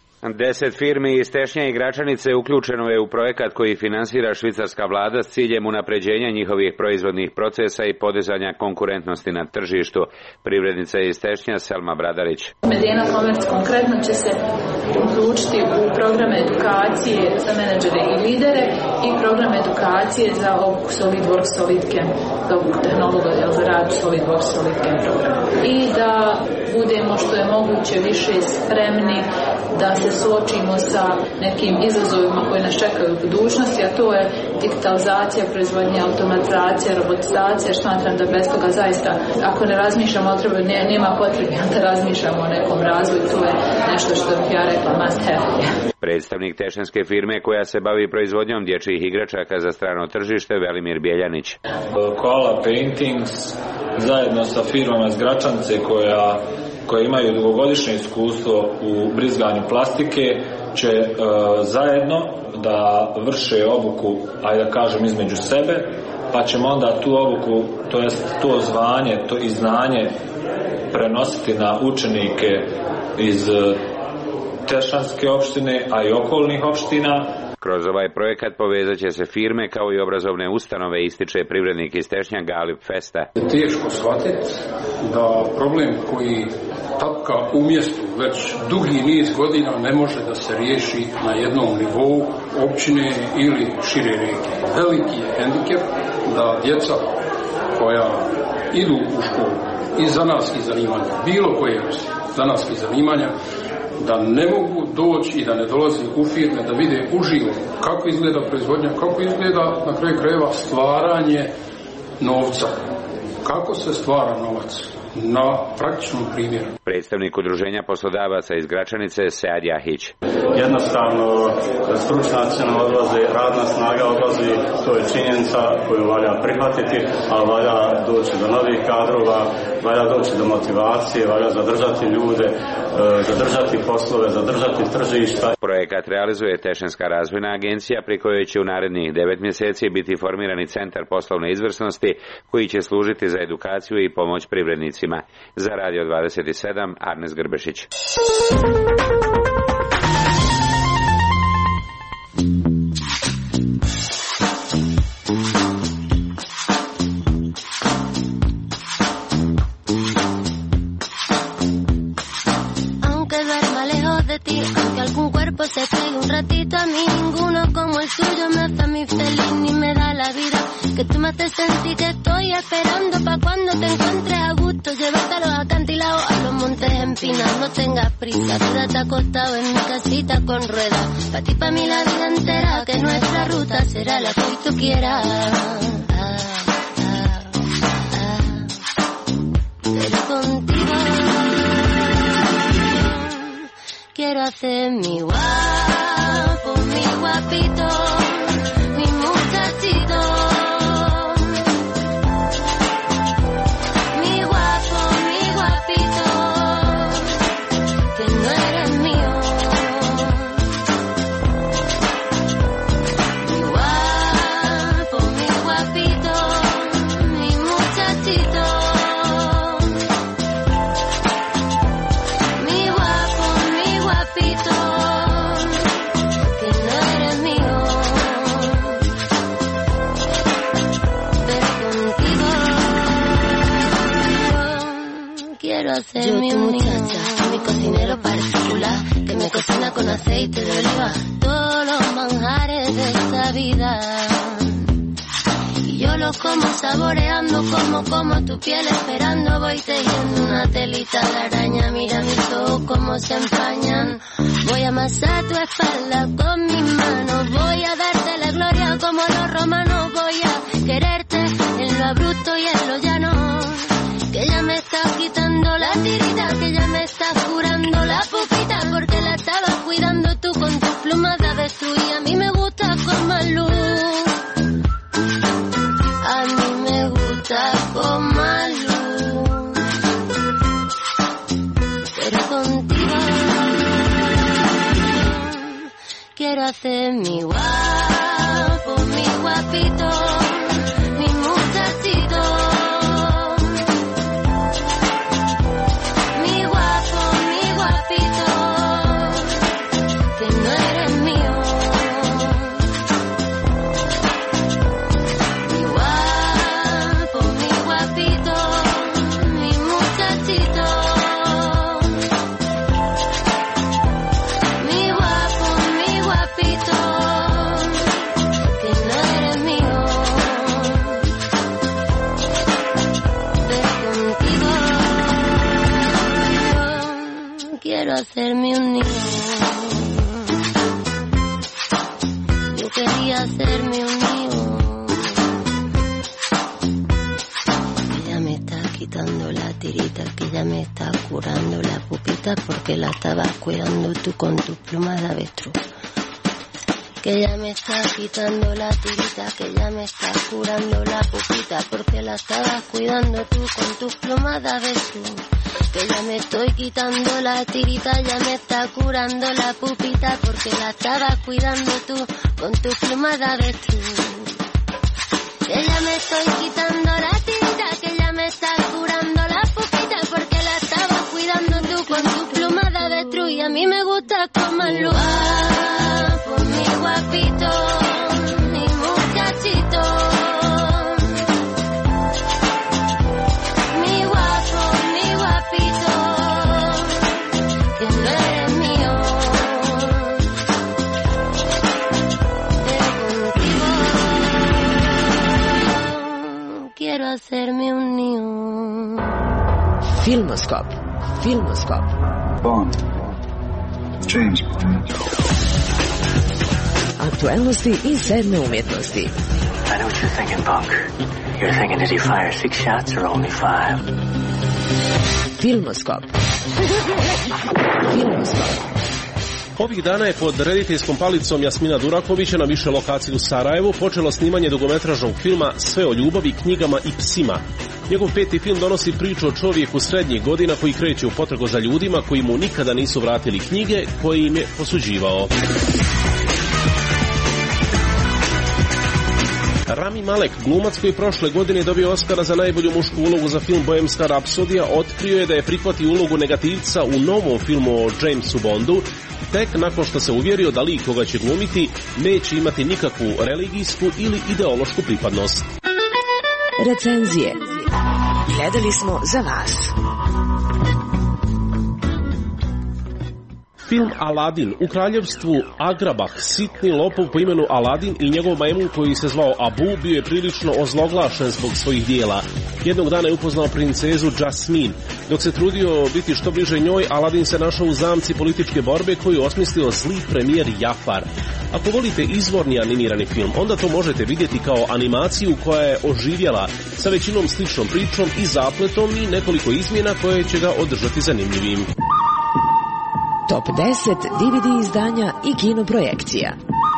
10 firmi iz Tešnja i Gračanice uključeno je u projekat koji finansira švicarska vlada s ciljem unapređenja njihovih proizvodnih procesa i podizanja konkurentnosti na tržištu. Privrednica iz Tešnja Selma Bradarić. Medijena Commerce konkretno će se uključiti u programe edukacije za menadžere i lidere i program edukacije za obuku SolidWorks SolidCam, za obuku tehnologa za rad SolidWorks SolidCam program. I da budemo što je moguće više spremni da se suočimo sa nekim izazovima koji nas čekaju u budućnosti, a to je digitalizacija, proizvodnja, automatizacija, robotizacija. Smatram da bez toga zaista, ako ne razmišljamo o trebu, nema potrebe da razmišljamo o nekom razvoju. To je nešto što bih ja rekla must have. Predstavnik tešanske firme koja se bavi proizvodnjom dječjih igračaka za strano tržište Velimir Bjeljanić. Koala Paintings zajedno sa firmama iz Gračance koje imaju dugogodišnje iskustvo u brizganju plastike će zajedno da vrše obuku, ajde da kažem, između sebe, pa ćemo onda tu obuku, to jest to zvanje, to i znanje prenositi na učenike iz Tešanske opštine, a i okolnih opština. Kroz ovaj projekat povezat će se firme kao i obrazovne ustanove, ističe privrednik iz Tešnja Galip Festa. Teško shvatiti da problem koji tapka u mjestu već dugi niz godina ne može da se riješi na jednom nivou općine ili šire regije. Veliki je hendikep da djeca koja idu u školu iz zanatskih zanimanja, bilo koje zanatskih zanimanja, da ne mogu doći i da ne dolazi u firme da vide uživo kako izgleda proizvodnja, kako izgleda na kraju krajeva stvaranje novca, kako se stvara novac na praktičnom primjeru. Predstavnik udruženja poslodavaca iz Gračanice Sead Jahić. Jednostavno stručnjaci nam odlaze, radna snaga odlazi, to je činjenica koju valja prihvatiti, a valja doći do novih kadrova, valja doći do motivacije, valja zadržati ljude, zadržati poslove, zadržati tržišta. Projekat realizuje Tešanska razvojna agencija pri kojoj će u narednih 9 mjeseci biti formirani centar poslovne izvrsnosti koji će služiti za edukaciju i pomoć privrednicima. Za Radio 27 Arnes Grbešić. Se pegue un ratito, a mí ninguno como el tuyo me hace a mí feliz ni me da la vida. Que tú me haces sentir que estoy esperando pa' cuando te encuentres a gusto. Llévate a los acantilados, a los montes empinados, no tengas prisa. Quédate acostado en mi casita con ruedas. Pa' ti, pa' mí la vida entera, que nuestra ruta será la que hoy tú quieras. Pero contigo hacer mi guapo, mi guapito, mi muchachito. Mi guapo, mi guapito, que no eres mío. Mi guapo, mi guapito, mi muchachito. Yo tu muchacha, mi cocinero particular, que me cocina con aceite de oliva todos los manjares de esta vida. Y yo los como saboreando, como tu piel esperando. Voy tejiendo una telita de araña, mira mis ojos como se empañan. Voy a amasar tu espalda con mis manos, voy a darte la gloria como los romanos. Voy a quererte en lo abrupto y en lo llano. Que ya me estás quitando la tirita, que ya me estás curando la pupita, porque la estabas cuidando tú con tus plumas de avestruz. Y a mí me gusta con más luz, a mí me gusta con más luz, pero contigo quiero hacer mi guapo, mi guapito, mi muchachito. Hacerme un niño, yo quería hacerme un niño, que ya me está quitando la tirita, que ya me está curando la pupita, porque la estabas cuidando tú con tus plumas de avestruz. Que ya me está quitando la tirita, que ya me está curando la pupita, porque la estabas cuidando tú con tus plumas de avestruz. Que ya me estoy quitando la tirita, ya me está curando la pupita, porque la estabas cuidando tú con tus plumas de avestruz. Que ya me estoy quitando la tirita, que ya me está curando la pupita, porque la estabas cuidando tú con tus plumas de avestruz. Y a mí me gusta con más luz, mi guapito, mi muchachito. Quiero hacerme un niño. Filmoskop. Bond. James Bond. Aktuelnosti i sedme umjetnosti. I know what you're thinking, punk. You're thinking, did he fire 6 shots or only 5? Filmoskop. Ovih dana je pod rediteljskom palicom Jasmina Durakovića na više lokaciji u Sarajevu počelo snimanje dugometražnog filma Sve o ljubavi, knjigama i psima. Njegov 5. film donosi priču o čovjeku srednjih godina koji kreće u potragu za ljudima koji mu nikada nisu vratili knjige koje im je posuđivao. Rami Malek, glumac koji prošle godine dobio Oskara za najbolju mušku ulogu za film Bohemska rapsodija, otkrio je da je prihvatio ulogu negativca u novom filmu o Jamesu Bondu, tek nakon što se uvjerio da lik koga će glumiti neće imati nikakvu religijsku ili ideološku pripadnost. Recenzije. Gledali smo za vas. Film Aladin. U kraljevstvu Agrabah sitni lopov po imenu Aladin i njegov majmun koji se zvao Abu bio je prilično ozloglašen zbog svojih dijela. Jednog dana je upoznao princezu Jasmine. Dok se trudio biti što bliže njoj, Aladin se našao u zamci političke borbe koju osmislio zli premijer Jafar. Ako volite izvorni animirani film, onda to možete vidjeti kao animaciju koja je oživjela sa većinom sličnom pričom i zapletom i nekoliko izmjena koje će ga održati zanimljivim. Top 10 DVD izdanja i kinoprojekcija.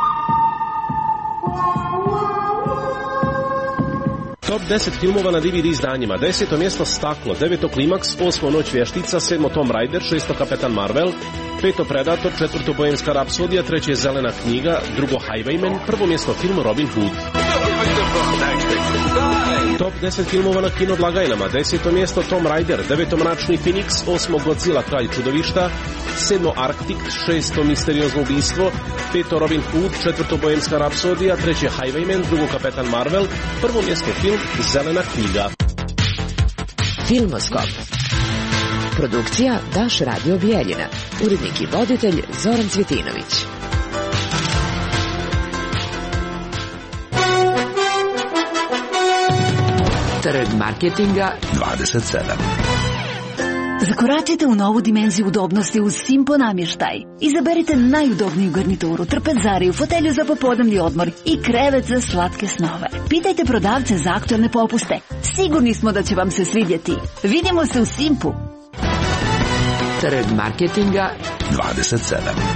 Top 10 filmova na DVD izdanjima. 10. mjesto Staklo, 9. Klimaks, 8. Noć vještica, 7. Tom Raider, 6. Kapetan Marvel, 5. Predator, 4. Bohemska rapsodija, 3. Zelena knjiga, 2. Highwayman, 1. mjesto film Robin Hood. Top 10 filmova na kino blagajnama. 10. mjesto Tom Raider, 9. Mračni Phoenix, 8. Godzilla kralj čudovišta, 7. Arctic, 6. Misteriozno ubistvo, 5. Robin Hood, 4. Bohemska rapsodija, 3. Highwayman, 2. Kapetan Marvel, 1. mjesto film Zelena knjiga. Filmoskop. Produkcija Daš Radio Bijeljina. Urednik i voditelj Zoran Cvjetinović. Trg marketinga 27. Zakoračite u novu dimenziju udobnosti uz Simpo namještaj. Izaberite najudobniju garnituru, trpezariju, fotelju za popodnevni odmor i krevet za slatke snove. Pitajte prodavce za aktualne popuste. Sigurni smo da će vam se svidjeti. Vidimo se u Simpu. Trg marketinga 27.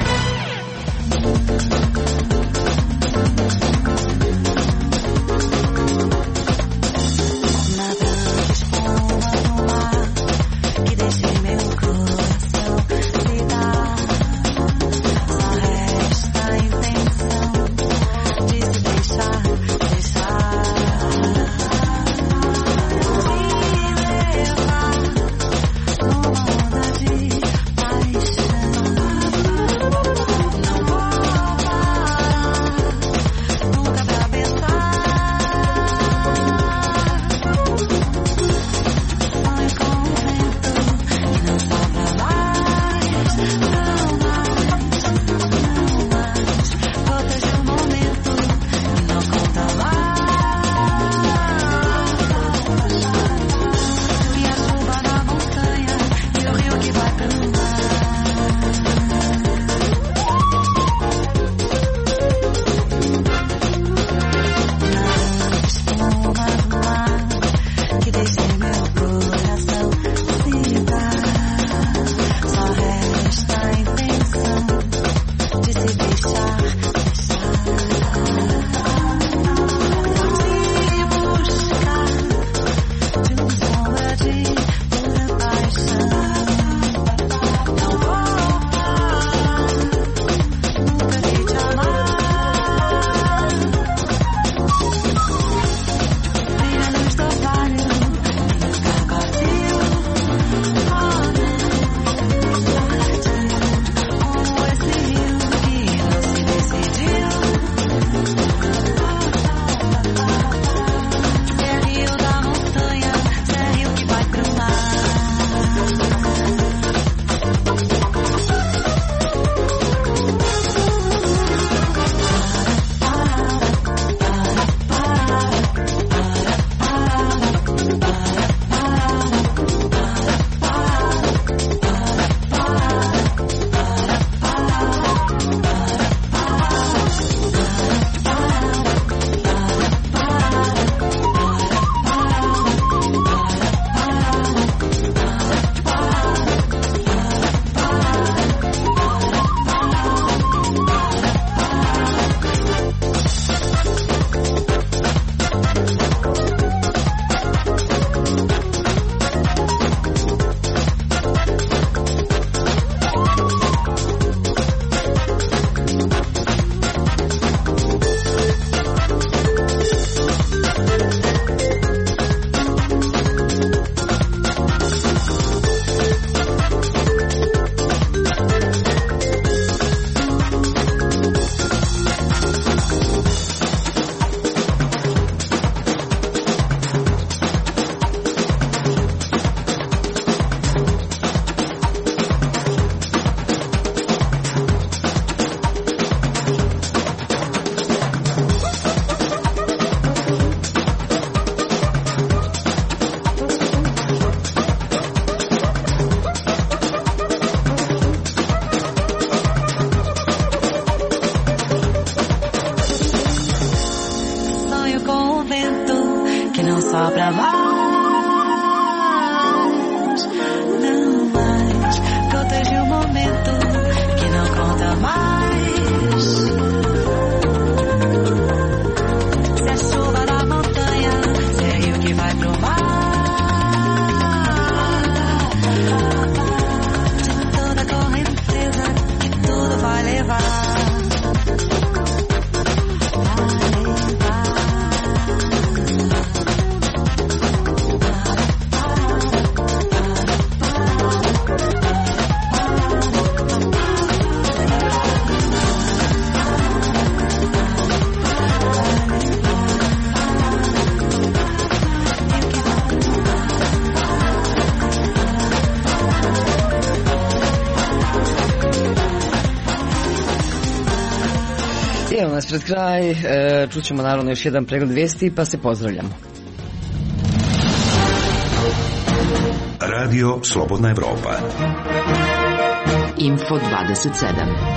sopra mais, não mais. Proteja o momento nas pred kraj, čućemo naravno još jedan pregled vijesti, pa se pozdravljamo. Radio Slobodna Evropa. Info 27.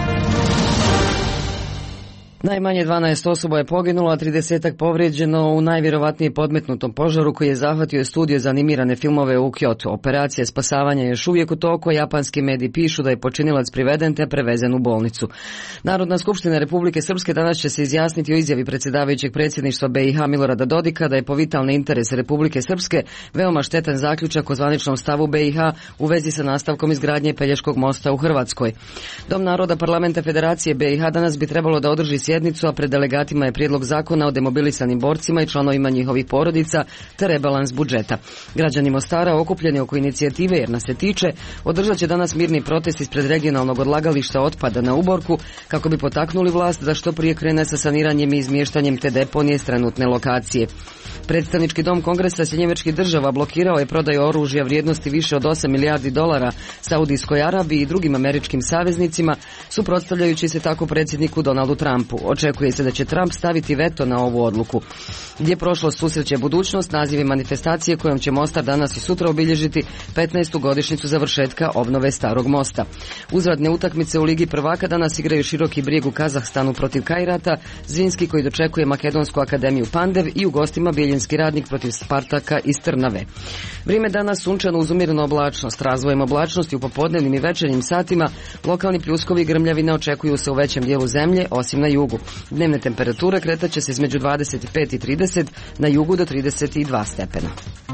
Najmanje 12 osoba je poginulo, a 30-ak povrijeđeno u najvjerovatnije podmetnutom požaru koji je zahvatio studio za animirane filmove u Kyoto. Operacija spasavanja je još uvijek u toku, a japanski mediji pišu da je počinilac priveden te prevezen u bolnicu. Narodna skupština Republike Srpske danas će se izjasniti o izjavi predsjedavajućeg predsjedništva BiH Milorada Dodika da je po vitalne interese Republike Srpske veoma štetan zaključak o zvaničnom stavu BiH u vezi sa nastavkom izgradnje Pelješkog mosta u Hrvatskoj. Dom naroda Parlamenta Federacije BiH danas bi trebalo da održi sjednicu, a pred delegatima je prijedlog zakona o demobilisanim borcima i članovima njihovih porodica te rebalans budžeta. Građani Mostara okupljeni oko inicijative Jer nas se tiče održat će danas mirni protest ispred regionalnog odlagališta otpada na Uborku kako bi potaknuli vlast da što prije krene sa saniranjem i izmještanjem te deponije s trenutne lokacije. Predstavnički dom Kongresa Sjedinjenih Država blokirao je prodaju oružja vrijednosti više od 8 milijardi dolara Saudijskoj Arabiji i drugim američkim saveznicima, suprotstavljajući se tako predsjedniku Donaldu Trumpu. Očekuje se da će Trump staviti veto na ovu odluku. Gdje prošlost susreće budućnost, naziv je manifestacije kojom će Mostar danas i sutra obilježiti 15. godišnjicu završetka obnove Starog mosta. Uzvratne utakmice u Ligi prvaka danas igraju Široki Brijeg u Kazahstanu protiv Kajrata, Zrinski koji dočekuje Makedonsku akademiju Pandev i u gostima Bijeljinski Radnik protiv Spartaka iz Trnave. Vrijeme danas sunčano uz umjerenu oblačnost. Razvojem oblačnosti u popodnevnim i večernjim satima lokalni pljuskovi i grmljavine očekuju se u većem dijelu zemlje, osim na jugu. Dnevne temperature kretat će se između 25 i 30, na jugu do 32 stepena.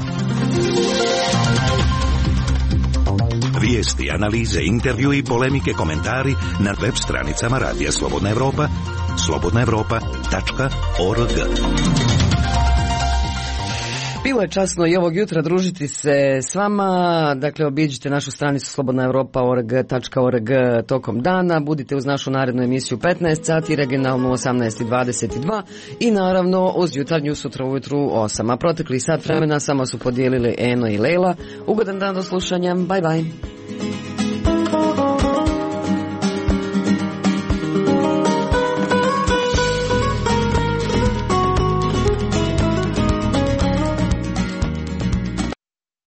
Vijesti, analize, intervju i polemike, komentari na web stranicama Radija Slobodna Evropa, slobodnaevropa.org. Bilo je časno i ovog jutra družiti se s vama, dakle obiđite našu stranicu slobodnaevropa.org tokom dana, budite uz našu narednu emisiju 15 sati, regionalnu 18:22 i naravno uz jutarnju sutra ujutru 8. A protekli sat vremena samo su podijelili Eno i Leila. Ugodan dan do slušanja, bye bye.